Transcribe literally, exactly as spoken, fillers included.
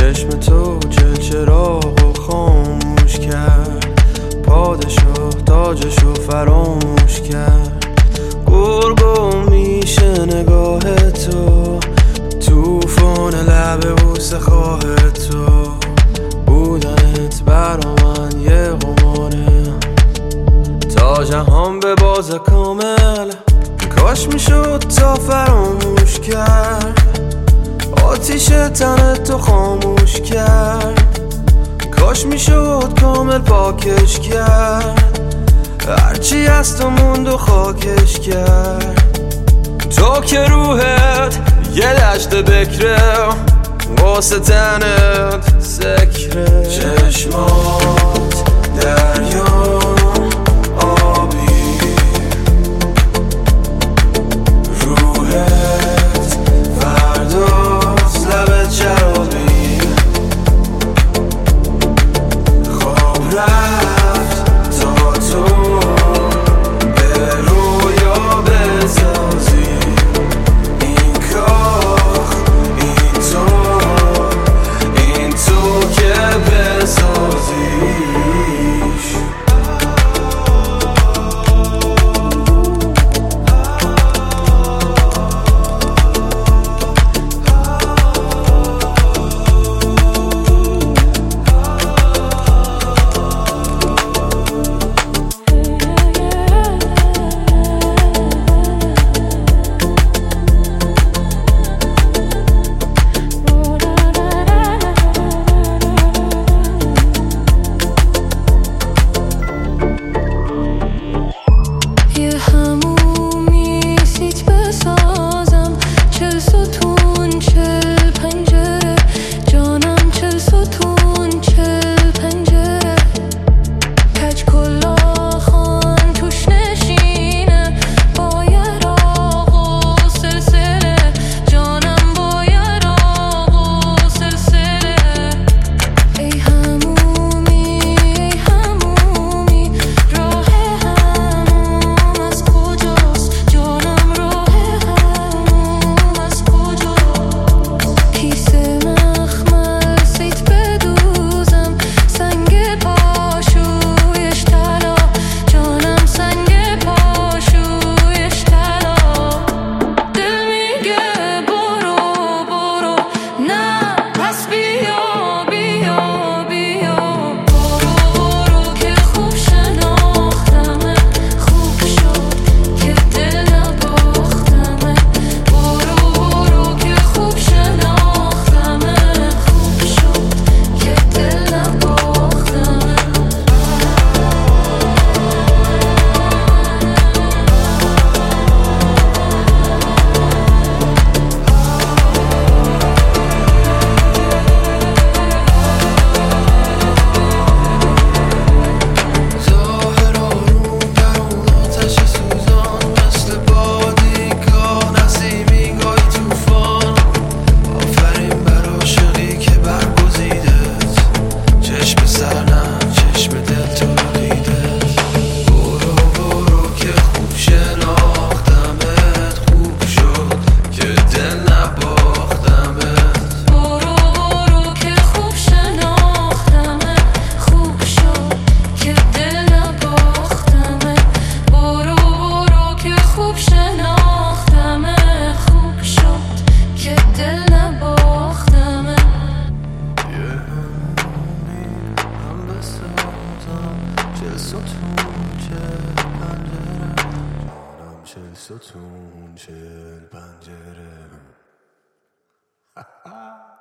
چشم تو چه چراغو خاموش کرد، پادشاه تاجشو فراموش کرد. گرگو میشه نگاه تو، توفان لب بوسه خواه تو. بودنت برا من یه قماره، تا جهان به باز کامل. کاش میشد تا فراموش کرد، آتیش تن تو خاموش کرد. کاش میشد کامل پاکش کرد، هرچی از تو موند و خاکش کرد. تو که روحت یه دشت بکره، واسه تنت سکره. چشمات دریا ستون چل پنجره